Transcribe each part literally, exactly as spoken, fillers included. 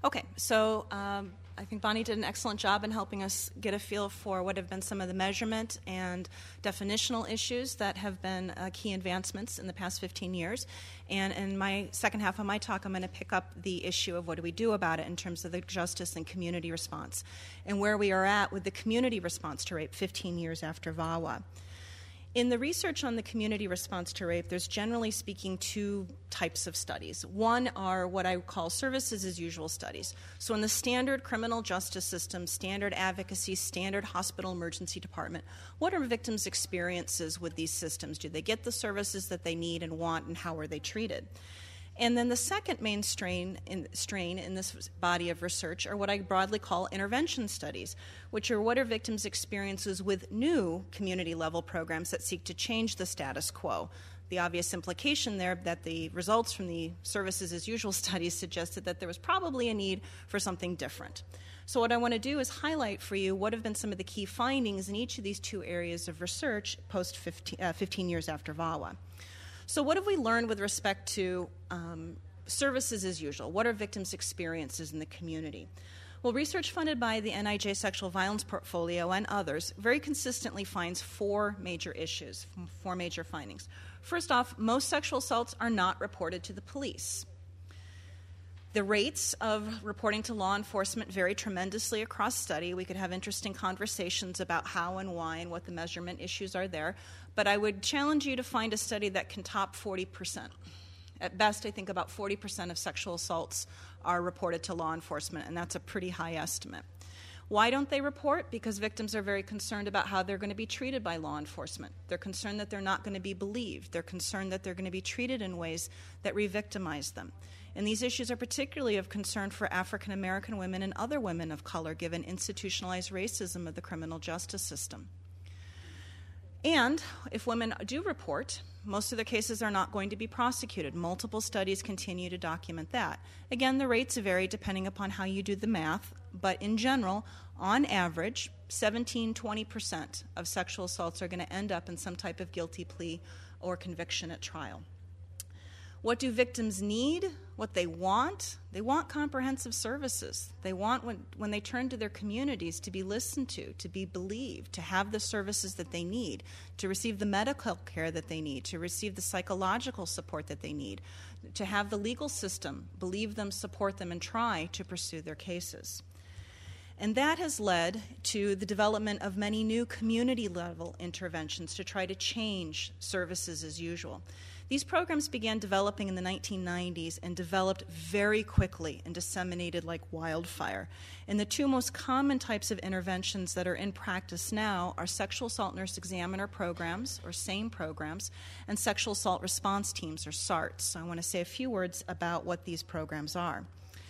Okay, so um, I think Bonnie did an excellent job in helping us get a feel for what have been some of the measurement and definitional issues that have been uh, key advancements in the past fifteen years. And in my second half of my talk, I'm going to pick up the issue of what do we do about it in terms of the justice and community response, and where we are at with the community response to rape fifteen years after V A W A. In the research on the community response to rape, there's generally speaking two types of studies. One are what I call services as usual studies. So in the standard criminal justice system, standard advocacy, standard hospital emergency department, what are victims' experiences with these systems? Do they get the services that they need and want, and how are they treated? And then the second main strain in, strain in this body of research are what I broadly call intervention studies, which are what are victims' experiences with new community-level programs that seek to change the status quo. The obvious implication there that the results from the services as usual studies suggested that there was probably a need for something different. So what I want to do is highlight for you what have been some of the key findings in each of these two areas of research post fifteen, uh, fifteen years after V A W A. So what have we learned with respect to um, services as usual? What are victims' experiences in the community? Well, research funded by the N I J Sexual Violence Portfolio and others very consistently finds four major issues, four major findings. First off, most sexual assaults are not reported to the police. The rates of reporting to law enforcement vary tremendously across study. We could have interesting conversations about how and why and what the measurement issues are there. But I would challenge you to find a study that can top forty percent. At best, I think about forty percent of sexual assaults are reported to law enforcement, and that's a pretty high estimate. Why don't they report? Because victims are very concerned about how they're going to be treated by law enforcement. They're concerned that they're not going to be believed. They're concerned that they're going to be treated in ways that re-victimize them. And these issues are particularly of concern for African American women and other women of color, given institutionalized racism of the criminal justice system. And if women do report, most of their cases are not going to be prosecuted. Multiple studies continue to document that. Again, the rates vary depending upon how you do the math, but in general, on average, seventeen to twenty percent of sexual assaults are going to end up in some type of guilty plea or conviction at trial. What do victims need? What they want? They want comprehensive services. They want, when, when they turn to their communities, to be listened to, to be believed, to have the services that they need, to receive the medical care that they need, to receive the psychological support that they need, to have the legal system believe them, support them, and try to pursue their cases. And that has led to the development of many new community-level interventions to try to change services as usual. These programs began developing in the nineteen nineties and developed very quickly and disseminated like wildfire. And the two most common types of interventions that are in practice now are sexual assault nurse examiner programs, or SAME programs, and sexual assault response teams, or SARTs. So I want to say a few words about what these programs are.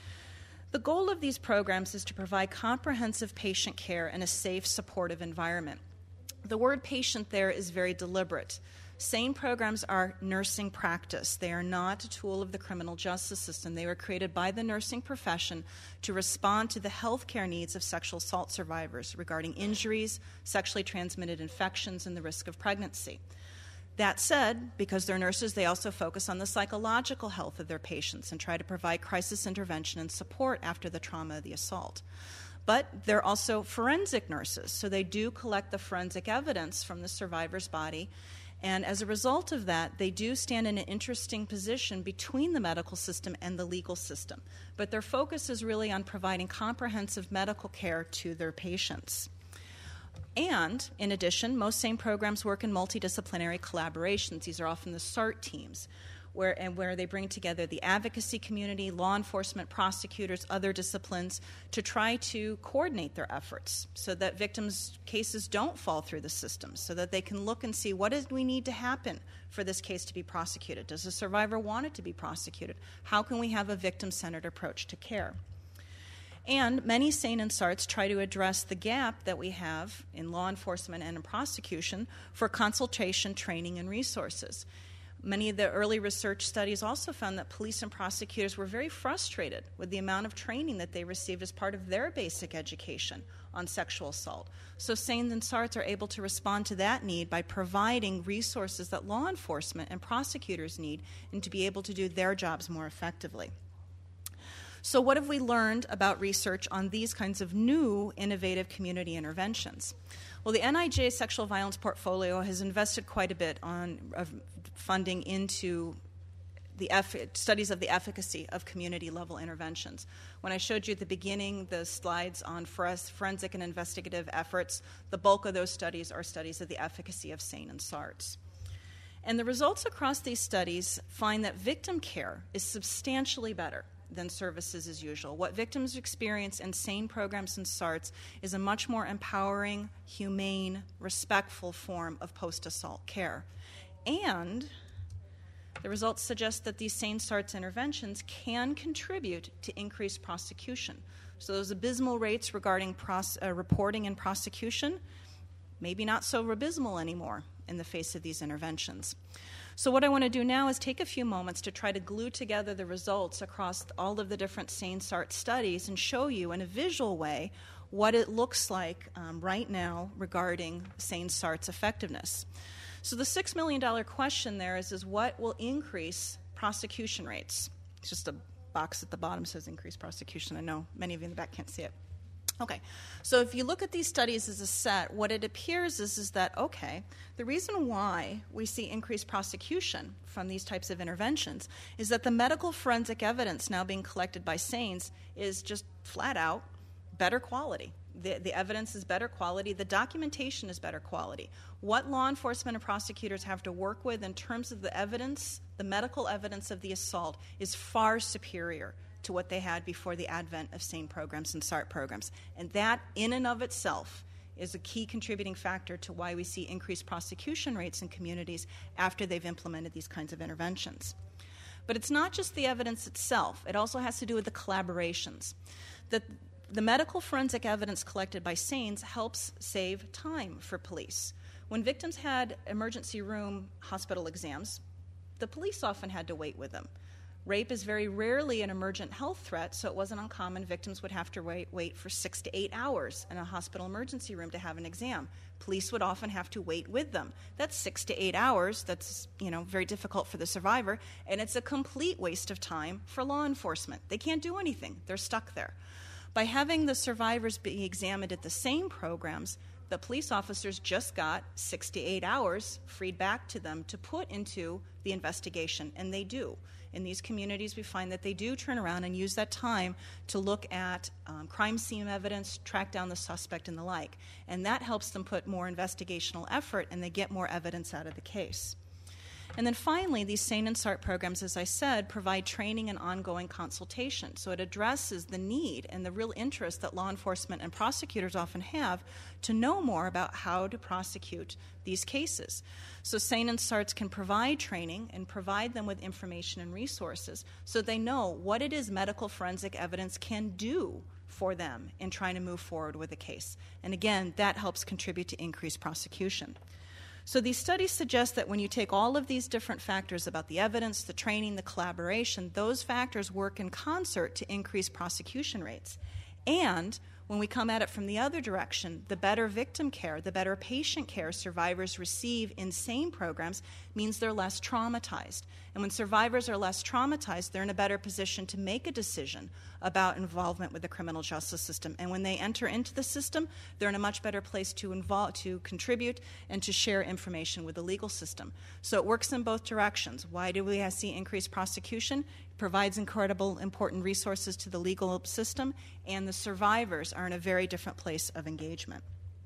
The goal of these programs is to provide comprehensive patient care in a safe, supportive environment. The word patient there is very deliberate. SAME programs are nursing practice. They are not a tool of the criminal justice system. They were created by the nursing profession to respond to the health care needs of sexual assault survivors regarding injuries, sexually transmitted infections, and the risk of pregnancy. That said, because they're nurses, they also focus on the psychological health of their patients and try to provide crisis intervention and support after the trauma of the assault. But they're also forensic nurses, so they do collect the forensic evidence from the survivor's body. And as a result of that, they do stand in an interesting position between the medical system and the legal system. But their focus is really on providing comprehensive medical care to their patients. And, in addition, most SAME programs work in multidisciplinary collaborations. These are often the SART teams, where, and where they bring together the advocacy community, law enforcement, prosecutors, other disciplines, to try to coordinate their efforts so that victims' cases don't fall through the system, so that they can look and see what does we need to happen for this case to be prosecuted. Does the survivor want it to be prosecuted? How can we have a victim-centered approach to care? And many SANE and SARTs try to address the gap that we have in law enforcement and in prosecution for consultation, training, and resources. Many of the early research studies also found that police and prosecutors were very frustrated with the amount of training that they received as part of their basic education on sexual assault. So SANE and SARTs are able to respond to that need by providing resources that law enforcement and prosecutors need and to be able to do their jobs more effectively. So what have we learned about research on these kinds of new, innovative community interventions? Well, the N I J Sexual Violence Portfolio has invested quite a bit on uh, funding into the eff- studies of the efficacy of community-level interventions. When I showed you at the beginning the slides on forensic and investigative efforts, the bulk of those studies are studies of the efficacy of SANE and SARTs. And the results across these studies find that victim care is substantially better than services as usual. What victims experience in SANE programs and SARTs is a much more empowering, humane, respectful form of post-assault care. And the results suggest that these SANE SARTs interventions can contribute to increased prosecution. So those abysmal rates regarding pros- uh, reporting and prosecution, maybe not so abysmal anymore in the face of these interventions. So what I want to do now is take a few moments to try to glue together the results across all of the different SANE SART studies and show you in a visual way what it looks like um, right now regarding SANE SART's effectiveness. So the six million dollars question there is, is what will increase prosecution rates? It's just a box at the bottom says increase prosecution. I know many of you in the back can't see it. Okay, so if you look at these studies as a set, what it appears is, is that, okay, the reason why we see increased prosecution from these types of interventions is that the medical forensic evidence now being collected by SANES is just flat out better quality. The, the evidence is better quality. The documentation is better quality. What law enforcement and prosecutors have to work with in terms of the evidence, the medical evidence of the assault, is far superior to what they had before the advent of SANE programs and SART programs. And that, in and of itself, is a key contributing factor to why we see increased prosecution rates in communities after they've implemented these kinds of interventions. But it's not just the evidence itself. It also has to do with the collaborations. The, the medical forensic evidence collected by SANES helps save time for police. When victims had emergency room hospital exams, the police often had to wait with them. Rape is very rarely an emergent health threat, so it wasn't uncommon victims would have to wait, wait for six to eight hours in a hospital emergency room to have an exam. Police would often have to wait with them. That's six to eight hours. That's, you know, very difficult for the survivor, and it's a complete waste of time for law enforcement. They can't do anything. They're stuck there. By having the survivors be examined at the same programs, the police officers just got six to eight hours freed back to them to put into the investigation, and they do. In these communities, we find that they do turn around and use that time to look at um, crime scene evidence, track down the suspect, and the like. And that helps them put more investigational effort, and they get more evidence out of the case. And then finally, these SANE and SART programs, as I said, provide training and ongoing consultation. So it addresses the need and the real interest that law enforcement and prosecutors often have to know more about how to prosecute these cases. So SANE and SARTs can provide training and provide them with information and resources so they know what it is medical forensic evidence can do for them in trying to move forward with a case. And again, that helps contribute to increased prosecution. So these studies suggest that when you take all of these different factors about the evidence, the training, the collaboration, those factors work in concert to increase prosecution rates. And when we come at it from the other direction, the better victim care, the better patient care survivors receive in SANE programs means they're less traumatized. And when survivors are less traumatized, they're in a better position to make a decision about involvement with the criminal justice system. And when they enter into the system, they're in a much better place to involve, to contribute and to share information with the legal system. So it works in both directions. Why do we see increased prosecution? It provides incredible, important resources to the legal system, and the survivors are in a very different place of engagement.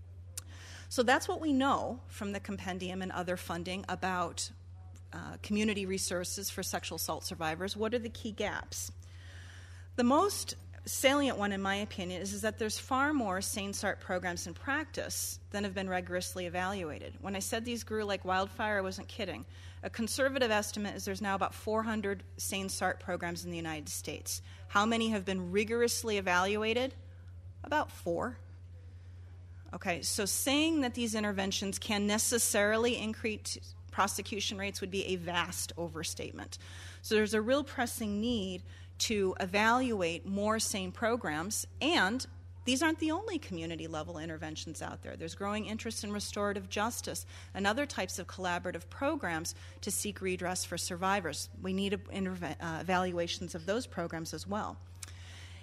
So that's what we know from the compendium and other funding about uh, community resources for sexual assault survivors. What are the key gaps? The most salient one, in my opinion, is, is that there's far more SANE SART programs in practice than have been rigorously evaluated. When I said these grew like wildfire, I wasn't kidding. A conservative estimate is there's now about four hundred SANE SART programs in the United States. How many have been rigorously evaluated? About four. Okay, so saying that these interventions can necessarily increase prosecution rates would be a vast overstatement. So there's a real pressing need to evaluate more SANE programs, and these aren't the only community-level interventions out there. There's growing interest in restorative justice and other types of collaborative programs to seek redress for survivors. We need uh, evaluations of those programs as well.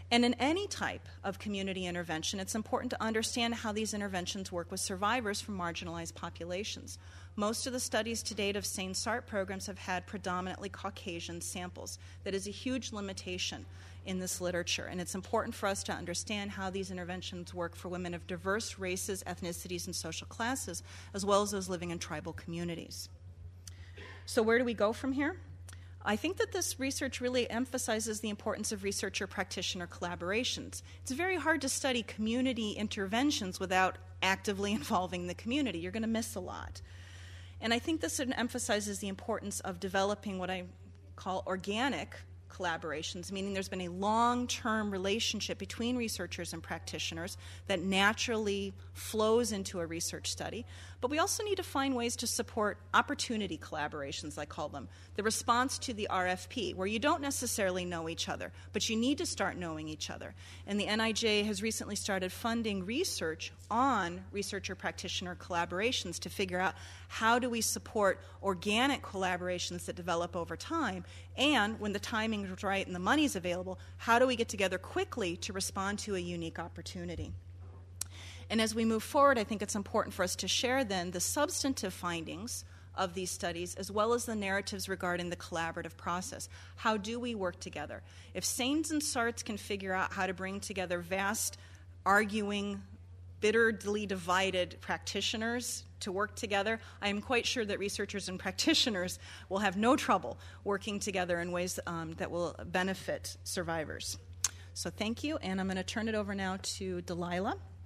And in any type of community intervention, it's important to understand how these interventions work with survivors from marginalized populations. Most of the studies to date of SANE SART programs have had predominantly Caucasian samples. That is a huge limitation in this literature, and it's important for us to understand how these interventions work for women of diverse races, ethnicities, and social classes, as well as those living in tribal communities. So where do we go from here? I think that this research really emphasizes the importance of researcher-practitioner collaborations. It's very hard to study community interventions without actively involving the community. You're going to miss a lot. And I think this emphasizes the importance of developing what I call organic collaborations, meaning there's been a long-term relationship between researchers and practitioners that naturally flows into a research study. But we also need to find ways to support opportunity collaborations, I call them, the response to the R F P, where you don't necessarily know each other, but you need to start knowing each other. And the N I J has recently started funding research on researcher-practitioner collaborations to figure out how do we support organic collaborations that develop over time, and when the timing is right and the money is available, how do we get together quickly to respond to a unique opportunity? And as we move forward, I think it's important for us to share then the substantive findings of these studies as well as the narratives regarding the collaborative process. How do we work together? If SANES and SARTs can figure out how to bring together vast, arguing, bitterly divided practitioners to work together, I am quite sure that researchers and practitioners will have no trouble working together in ways um, that will benefit survivors. So thank you, and I'm going to turn it over now to Delilah.